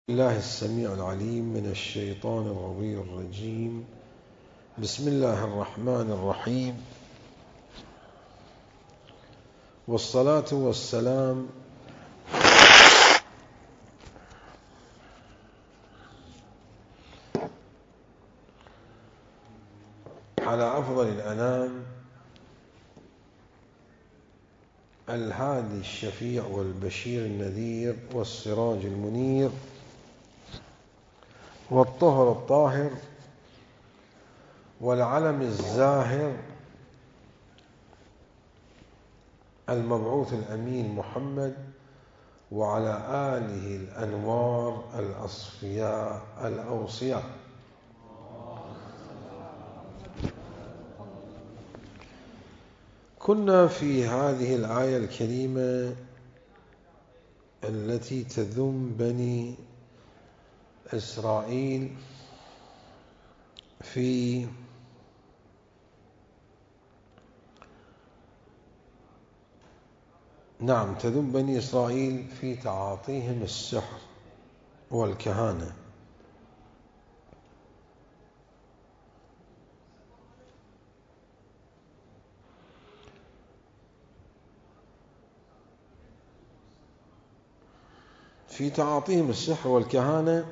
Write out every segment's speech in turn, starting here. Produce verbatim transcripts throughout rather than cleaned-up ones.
الله السميع العليم من الشيطان الغوي الرجيم. بسم الله الرحمن الرحيم، والصلاة والسلام على أفضل الأنام الهادي الشفيع والبشير النذير والسراج المنير والطهر الطاهر والعلم الزاهر المبعوث الأمين محمد، وعلى آله الأنوار الأصفياء الأوصياء. كنا في هذه الآية الكريمة التي تذم بني إسرائيل في نعم تذم بني إسرائيل في تعاطيهم السحر والكهانة. في تعاطيهم السحر والكهانة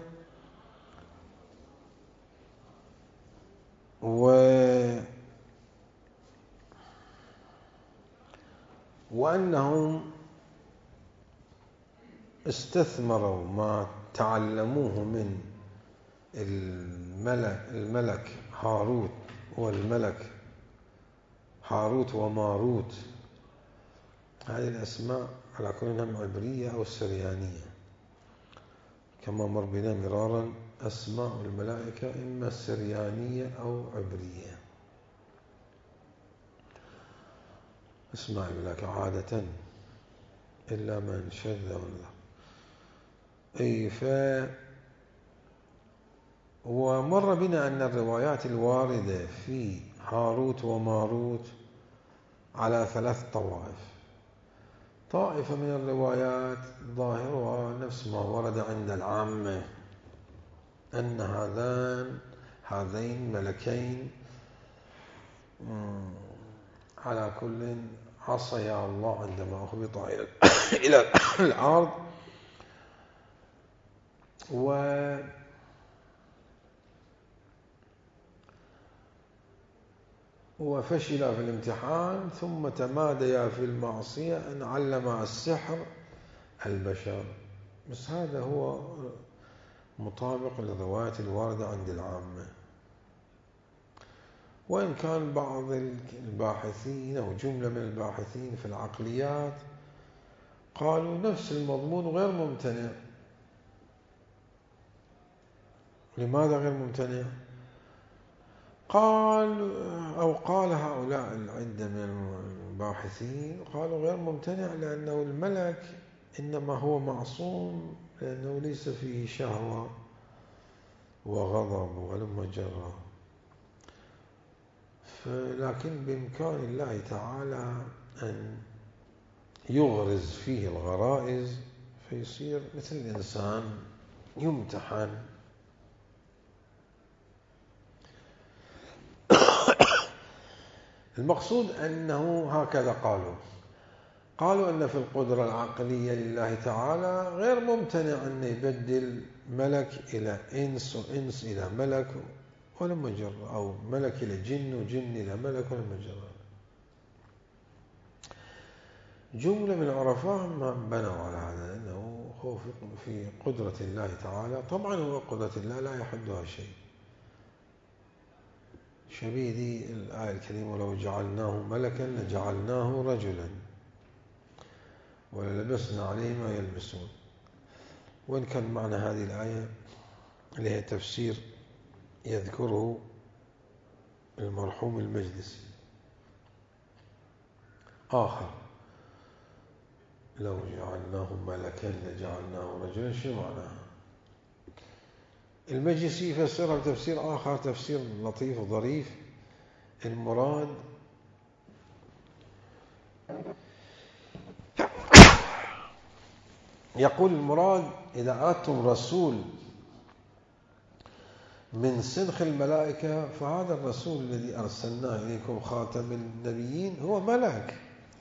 و وأنهم استثمروا ما تعلموه من الملك, الملك هاروت والملك هاروت وماروت. هذه الأسماء على كل انها عبرية أو سريانية، كما مر بنا مرارا. أسماء الملائكة إما سريانية أو عبرية. أسماء الملائكة عادة إلا من شذ ونذر. أي ف ومر بنا أن الروايات الواردة في هاروت وماروت على ثلاث طوائف. طائفة من الروايات ظاهرها نفس ما ورد عند العامة، أن هذان هذين ملكين على كل عصيا الله عندما أهبطا إلى الأرض و وفشل في الامتحان، ثم تماديا في المعصية أن علم السحر البشر. بس هذا هو مطابق للروايات الواردة عند العامة، وإن كان بعض الباحثين أو جملة من الباحثين في العقليات قالوا نفس المضمون غير ممتنع. لماذا غير ممتنع؟ قال أو قال هؤلاء العدة من الباحثين قالوا غير ممتنع لأنه الملك إنما هو معصوم، لأنه ليس فيه شهوة وغضب ولم جرى، لكن بإمكان الله تعالى أن يغرز فيه الغرائز فيصير مثل الإنسان يمتحن. المقصود أنه هكذا قالوا قالوا أن في القدرة العقلية لله تعالى غير ممتنع أن يبدل ملك إلى إنس وإنس إلى ملك ولا مجرى، أو ملك إلى جن وجن إلى ملك ولا مجرى. جملة من العرفاء ما بنوا على هذا، أنه خوف في قدرة الله تعالى. طبعا هو قدرة الله لا يحدها شيء. شبيه الآية الكريمة ولو جعلناه ملكا لجعلناه رجلا وللبسنا عليهم ما يلبسون. وإن كان معنى هذه الآية اللي هي تفسير يذكره المرحوم المجلسي آخر، لو جعلناه ملكا لجعلناه رجلا، شو معناها؟ المجلسي يفسرها بتفسير آخر، تفسير لطيف وظريف. المراد يقول المراد إذا أردتم رسول من سنخ الملائكة فهذا الرسول الذي أرسلناه إليكم خاتم النبيين هو ملك،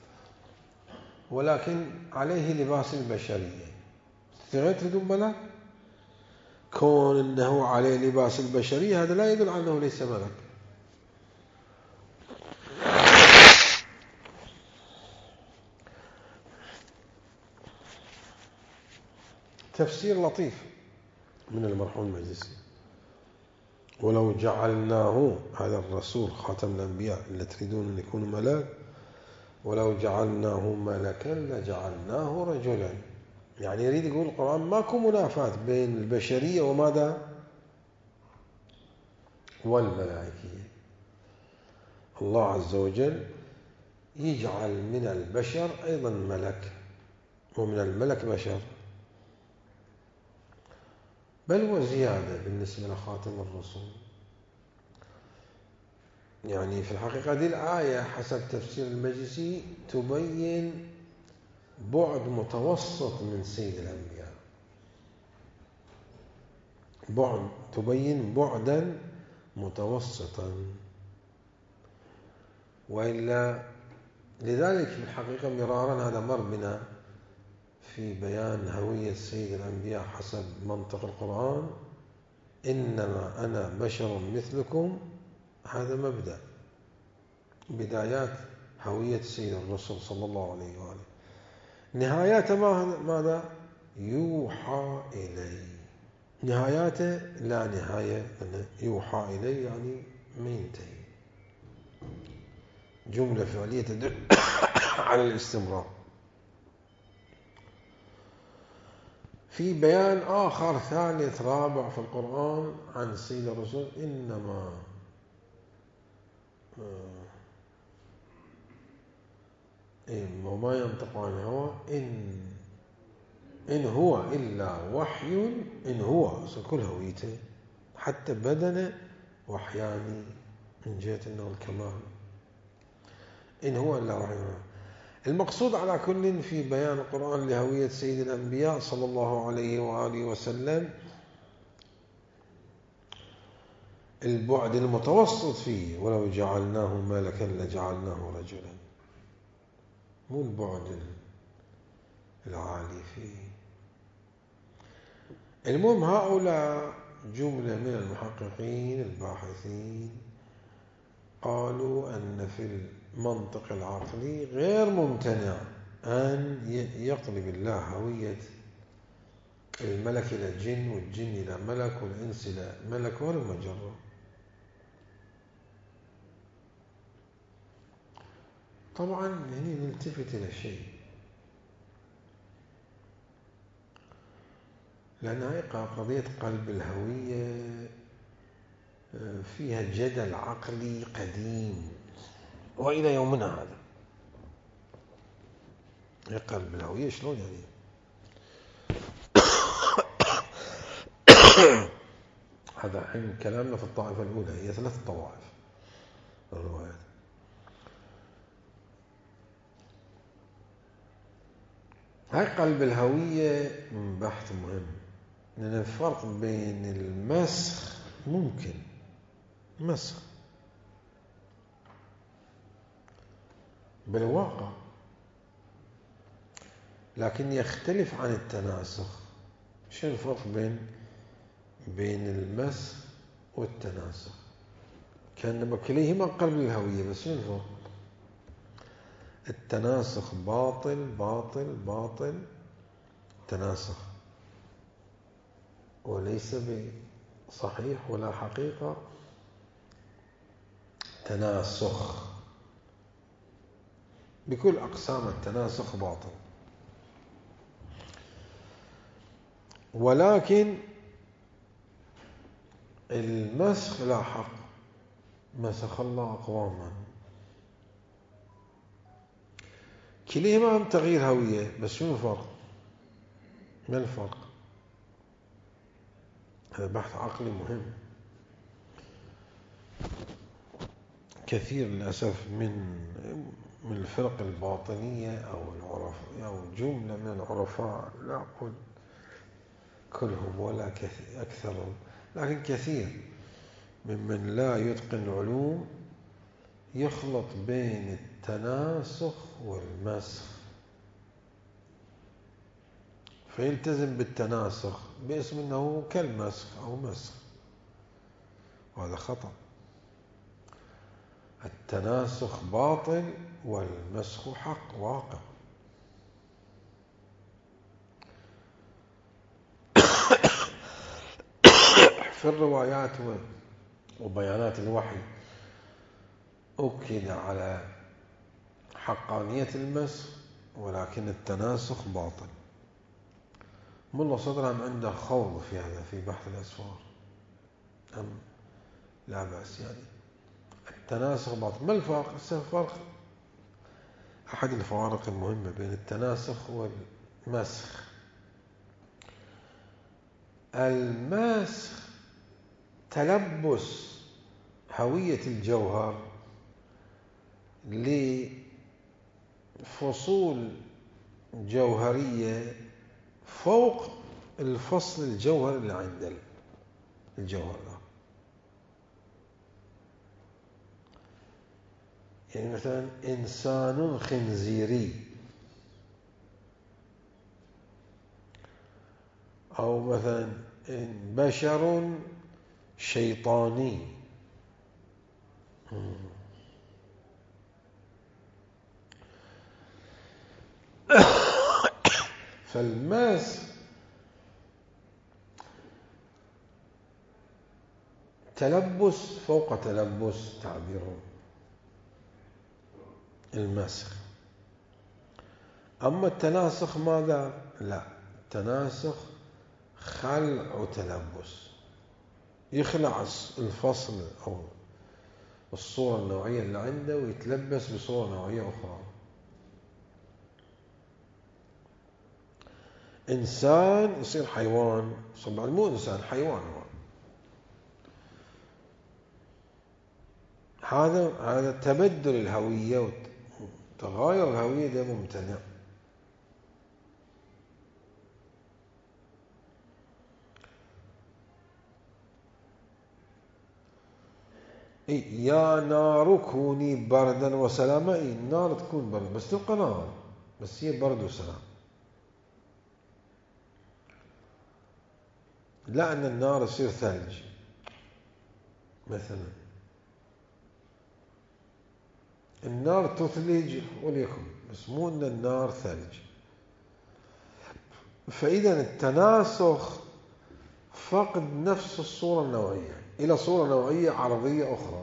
ولكن عليه لباس البشرية. تريدون ملك؟ كون أنه عليه لباس البشرية هذا لا يدل على أنه ليس ملك. تفسير لطيف من المرحوم المجلسي: ولو جعلناه، هذا الرسول خاتم الأنبياء اللي تريدون أن يكون ملاك، ولو جعلناه ملكا لجعلناه رجلا. يعني يريد يقول القرآن ماكو منافاة بين البشرية وماذا؟ والملائكية. الله عز وجل يجعل من البشر أيضا ملك، ومن الملك بشر، بل وزيادة بالنسبة لخاتم الرسل. يعني في الحقيقة هذه الآية حسب تفسير المجلسي تبين بعد متوسط من سيد الأنبياء، بعد تبين بعدا متوسطا، وإلا لذلك في الحقيقة مرارا هذا مر بنا في بيان هوية سيد الأنبياء حسب منطق القرآن: إنما أنا بشر مثلكم. هذا مبدأ بدايات هوية سيد الرسول صلى الله عليه وآله. نهايات ماذا؟ يوحى إلي. نهاياته لا نهاية، يوحى إلي يعني ما ينتهي، جملة فعلية تدل على الاستمرار. في بيان آخر ثالث رابع في القرآن عن سيد الرسول: إنما وما ينطق عن الهوى إن إن هو إلا وحي. إن هو كل هويته حتى بدنه وحياني من جهة أنه الكمال. إن هو إلا وحي. المقصود على كل في بيان القرآن لهوية سيد الأنبياء صلى الله عليه وآله وسلم البعد المتوسط فيه: ولو جعلناه ملكا لجعلناه رجلا، مو البعد العالي فيه. المهم هؤلاء جملة من المحققين الباحثين قالوا أن في المنطق العقلي غير ممتنع أن يقلب الله هوية الملك إلى الجن والجن إلى ملك والإنس إلى ملك ولا مجرة. طبعا يعني نلتفت إلى شيء، لأن هاي قضية قلب الهوية فيها جدل عقلي قديم وإلى يومنا هذا. قلب الهوية شلون يعني؟ هذا حين كلامنا في الطائفة الأولى، هي ثلاث طوائف الروايات. هاي قلب الهوية بحث مهم، لأن الفرق بين المسخ ممكن مسخ بالواقع، لكن يختلف عن التناسخ. شو الفرق بين بين المسخ والتناسخ؟ كأنما كليهما قلب الهوية، بس شو الفرق؟ التناسخ باطل باطل باطل تناسخ، وليس بصحيح ولا حقيقة تناسخ. بكل أقسام التناسخ باطل، ولكن المسخ لا حق. مسخ الله أقواما، كليهما هم تغيير هوية، بس شنو الفرق؟ ما الفرق؟ هذا بحث عقلي مهم. كثير للأسف من من الفرق الباطنية أو العرفاء أو جملة من العرفاء، لا أقول كلهم ولا أكثرهم، لكن كثير ممن لا يتقن العلوم يخلط بين التناسخ والمسخ، فيلتزم بالتناسخ باسم أنه كالمسخ أو مسخ، وهذا خطأ. التناسخ باطل والمسخ حق واقع. في الروايات وبيانات الوحي أكد على حقانية المسخ، ولكن التناسخ باطل. ملا صدرهم عنده خوض في هذا في بحث الأسفار، أم لا بأس يعني. التناسخ باطل. ما الفرق؟ الفرق أحد الفوارق المهمة بين التناسخ والمسخ. المسخ تلبس هوية الجوهر لفصول جوهرية فوق الفصل الجوهر اللي عند الجوهر ده. يعني مثلا إنسان خنزيري، أو مثلا بشر شيطاني. فالماس تلبس فوق تلبس، تعبيره المسخ. أما التناسخ ماذا؟ لا، التناسخ خلع تلبس، يخلع الفصل أو الصورة النوعية اللي عنده ويتلبس بصورة نوعية أخرى. إنسان يصير حيوان، طبعا مو إنسان، حيوان هو. هذا هذا تبدل الهوية وتغاير الهوية، ده ممتنع. يا نار كوني بردا وسلاما. إيه، النار تكون برد بس تبقى نار، بس هي برد وسلام. لا أن النار تصير ثلج مثلا، النار تثلج وليكن، بس مو أن النار ثلج. فإذا التناسخ فقد نفس الصورة النوعية إلى صورة نوعية عرضية أخرى،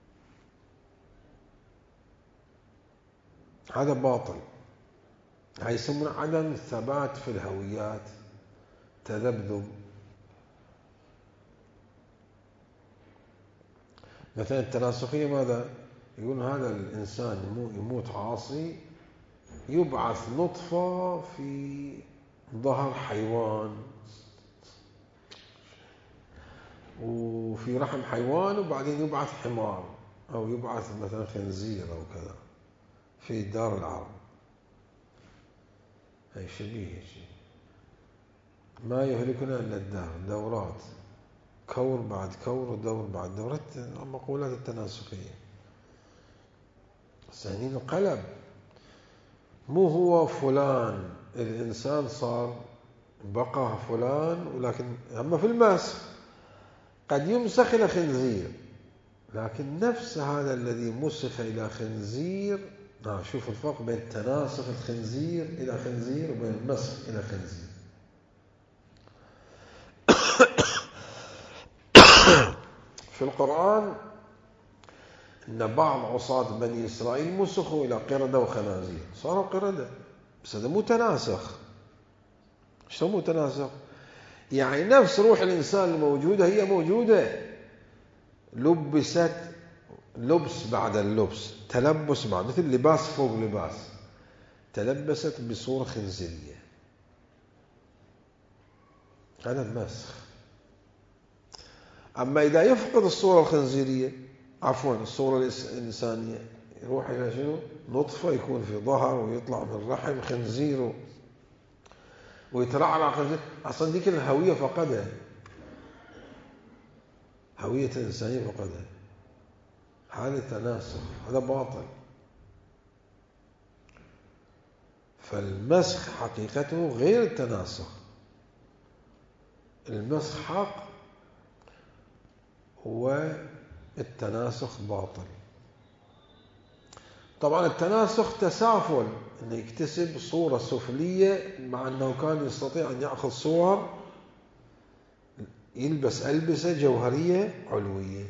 هذا باطل. هاي يسمونه عدم الثبات في الهويات، تذبذب. مثلا التناسخية ماذا؟ يقول هذا الإنسان يموت عاصي، يبعث نطفة في ظهر حيوان وفي رحم حيوان، وبعدين يبعث حمار أو يبعث مثلا خنزير أو كذا في دار العرب. هي شبيه شيء. ما يهلكنا إلا الدهر، دورات، كور بعد كور ودور بعد دور، مقولات التناسخية. سنين القلب، مو هو فلان الإنسان صار بقى فلان، ولكن أما في المسخ قد يمسخ إلى خنزير، لكن نفس هذا الذي مسخ إلى خنزير. آه شوف الفرق بين تناسخ الخنزير إلى خنزير وبين المسخ إلى خنزير. في القرآن إن بعض عصاة بني إسرائيل مسخوا إلى قردة وخنازير، صاروا قردة، بس هذا مو تناسخ. شو مو تناسخ؟ يعني نفس روح الإنسان الموجودة هي موجودة، لبست لبس بعد اللبس، تلبس بعد، مثل لباس فوق لباس، تلبست بصورة خنزيرية. هذا المسخ. أما إذا يفقد الصورة الخنزيرية، عفوا الصورة الإنسانية، يروح إلى شنو؟ نطفة يكون في ظهر ويطلع من رحم خنزير ويترعرع خنزير. أصلا ديك الهوية فقدها، هوية الإنسانية فقدها. هذا تناسخ، هذا باطل. فالمسخ حقيقته غير التناسخ. المسخ حق والتناسخ باطل. طبعا التناسخ تسافل، انه يكتسب صورة سفلية مع انه كان يستطيع ان يأخذ صور، يلبس ألبسة جوهرية علوية،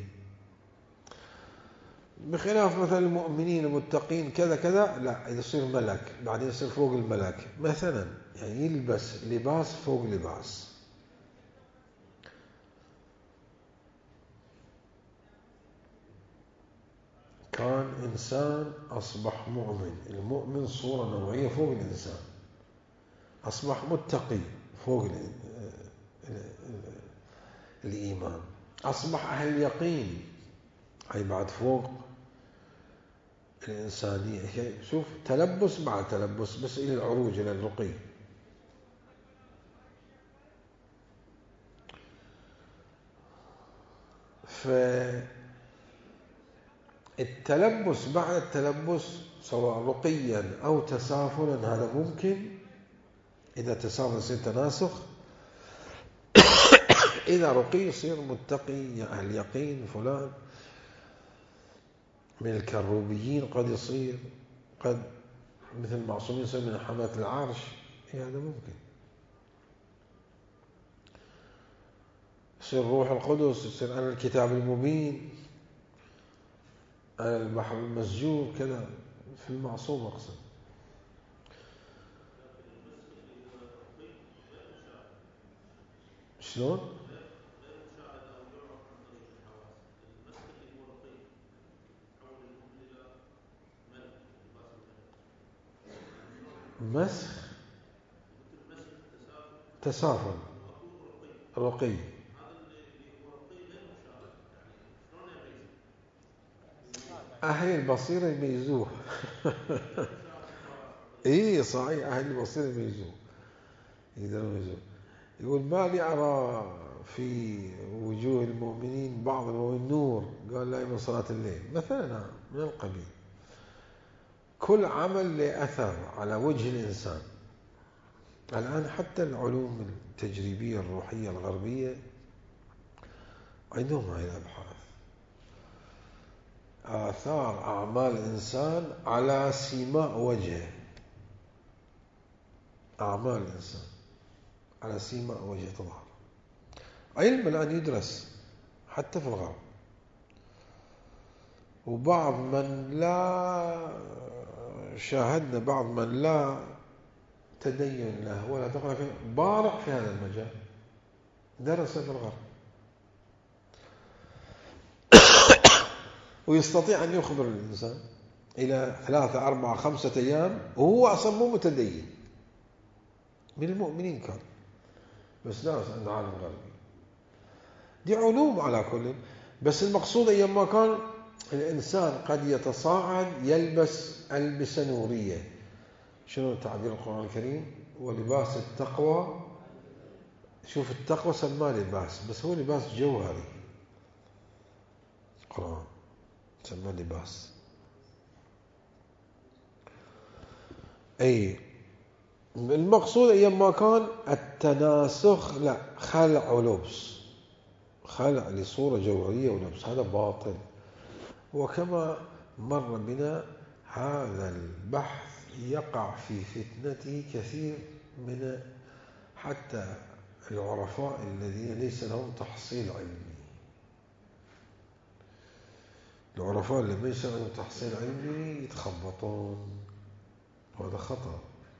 بخلاف مثلا المؤمنين المتقين كذا كذا، لا يصير ملك بعدين يصير فوق الملك مثلا، يعني يلبس لباس فوق لباس. كان إنسان أصبح مؤمن، المؤمن صورة نوعية فوق الإنسان، أصبح متقي فوق الإيمان، أصبح أهل يقين أي بعد فوق الإنسانية. شوف تلبس مع تلبس بس إلى العروج إلى الرقي. فالتلبس بعد التلبس سواء رقيا أو تسافلا هذا ممكن. إذا تسافل يصير تناسخ، إذا رقي يصير متقي يا أهل يقين فلان. من الكروبيين قد يصير، قد مثل المعصومين يصير من حملة العرش، هذا ممكن. يصير روح القدس، يصير أنا الكتاب المبين، أنا البحر المسجور، كذا في المعصوم أقصد. شلون؟ مسخ تسافل رقي. أهل البصيرة يميزوه. إيه صحيح، أهل البصيرة يميزوه، يقدروا يميزوه. يقول ما لي أرى في وجوه المؤمنين بعض المؤمنين نور، قال لا من صلاة الليل مثلا، من القبيل. كل عمل له أثر على وجه الإنسان. الآن حتى العلوم التجريبية الروحية الغربية عندهم هاي الأبحاث، آثار أعمال الإنسان على سيماء وجهه. أعمال الإنسان على سيماء وجهه تظهر. علم الآن يدرس حتى في الغرب. وبعض من لا شاهدنا، بعض من لا تدين له ولا دخل فيه، بارع في هذا المجال، درس في الغرب ويستطيع أن يخبر الإنسان إلى ثلاثة أربعة خمسة أيام وهو أصلا مو متدين، من المؤمنين كان، بس درس عند عالم غربي. دي علوم على كل. بس المقصود أيام ما كان الإنسان قد يتصاعد يلبس ألبسة نورية. شنو تعبير القرآن الكريم؟ ولباس التقوى. شوف التقوى سماه لباس، بس هو لباس جوهري. القرآن سماه لباس. أي المقصود أيام ما كان التناسخ لا خلع ولبس، خلع لصورة جوهرية ولبس، هذا باطل. وكما مر بنا هذا البحث يقع في فتنته كثير من حتى العرفاء الذين ليس لهم تحصيل علمي. العرفاء اللي ليس لهم تحصيل علمي يتخبطون، وهذا خطأ.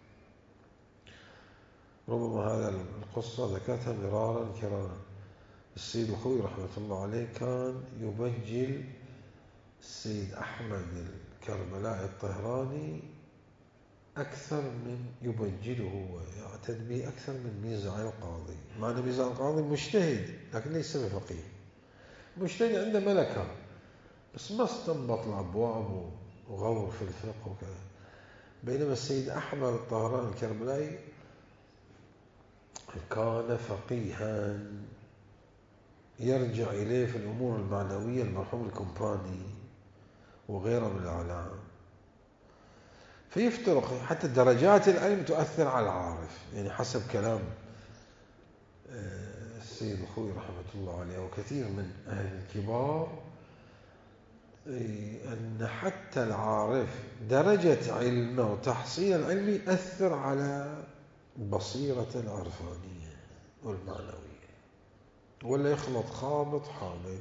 ربما هذا القصة ذكرتها مرارا كرارا. السيد الخوي رحمة الله عليه كان يبجل السيد أحمد الكربلائي الطهراني أكثر من يبجله ويعتد به أكثر من ميزان القاضي، مع أن ميزان القاضي مجتهد لكن ليس بفقيه. مجتهد عنده ملكة بس ما استنبط الأبواب وغور في الفقه وكذا. بينما السيد أحمد الطهراني الكربلائي كان فقيها يرجع إليه في الأمور المعنوية المرحوم الكومباني وغيره من الأعلام. فيفترق حتى درجات العلم تؤثر على العارف، يعني حسب كلام السيد الخوي رحمة الله عليه وكثير من أهل الكبار، أن حتى العارف درجة علمه وتحصيل العلم يأثر على بصيرة العرفانية والمعنوية، ولا يخلط خابط حامل.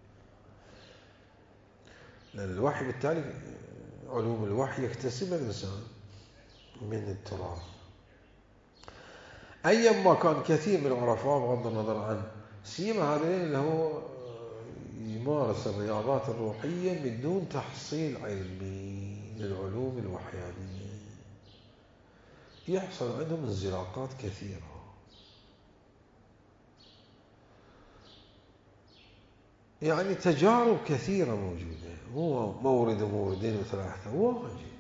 لأن الوحي بالتالي علوم الوحي يكتسبها الإنسان من التراث. أيما كان كثير من العرفاء بغض النظر عن سيما هذين اللي هو يمارس الرياضات الروحية بدون تحصيل علمي للعلوم الوحيانية، يحصل عندهم انزلاقات كثيرة. يعني تجارب كثيرة موجودة، مو مورد وموردين وثلاثة، واجد.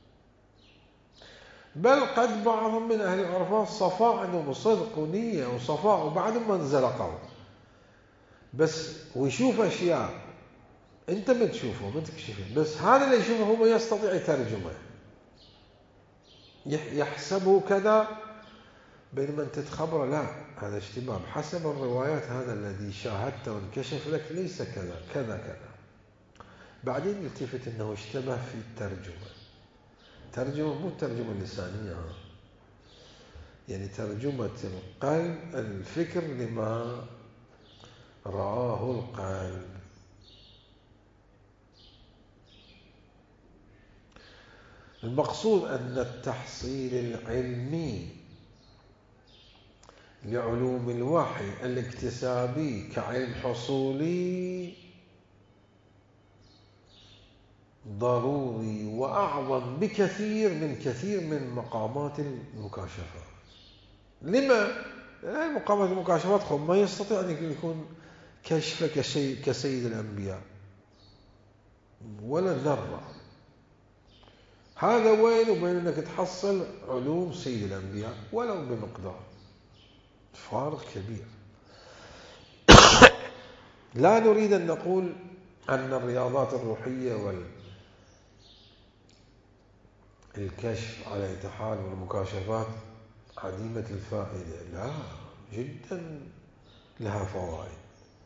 بل قد بعضهم من أهل العرفاء صفاء عندهم صدق ونية وصفاء وبعدهم ما انزلقوا، بس ويشوف أشياء أنت ما تشوفه ما تكشفه، بس هذا اللي يشوفه هو ما يستطيع يترجمه، يحسبه كذا، بينما أنت تخبره لا هذا اشتباه حسب الروايات، هذا الذي شاهدته وانكشف لك ليس كذا كذا كذا. بعدين يلتفت أنه اشتبه في الترجمة. ترجمة مو الترجمة اللسانية، يعني ترجمة القلب الفكر لما رآه القلب. المقصود أن التحصيل العلمي لعلوم الوحي الاكتسابي كعلم حصولي ضروري وأعظم بكثير من كثير من مقامات المكاشفات. لما؟ لأن مقامات المكاشفات خب ما يستطيع أن يكون كشف كشي كسيد الأنبياء ولا ذرة. هذا وين وبين أنك تحصل علوم سيد الأنبياء ولو بمقدار، فارق كبير. لا نريد أن نقول أن الرياضات الروحية والكشف على إتحال والمكاشفات عديمة الفائدة، لا، جدا لها فوائد،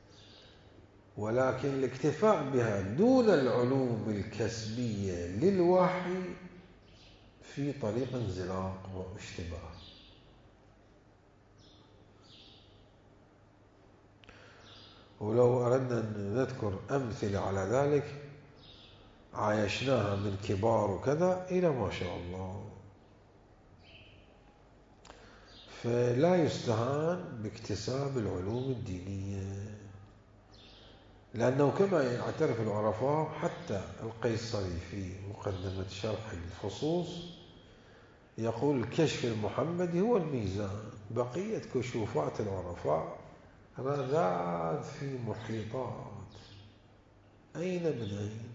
ولكن الاكتفاء بها دون العلوم الكسبية للوحي في طريق انزلاق واشتباه. ولو أردنا أن نذكر أمثلة على ذلك عايشناها من كبار وكذا إلى ما شاء الله. فلا يستهان باكتساب العلوم الدينية، لأنه كما يعترف العرفاء حتى القيصري في مقدمة شرح الفصوص يقول الكشف المحمدي هو الميزان، بقية كشوفات العرفاء رذاذ في محيطات، أين من أين.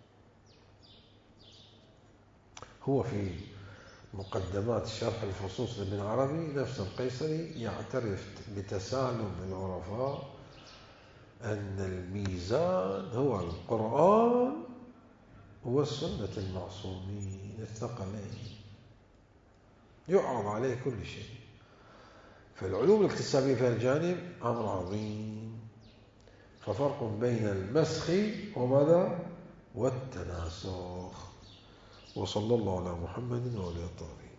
هو في مقدمات شرح الفصوص لابن عربي نفس القيصري يعترف بتسالم العرفاء أن الميزان هو القرآن والسنة المعصومين الثقلين، يعرض عليه كل شيء. فالعلوم الاكتسابية في الجانب أمر عظيم، ففرق بين المسخ وماذا والتناسخ. وصلى الله على محمد وعلى آله الطاهرين.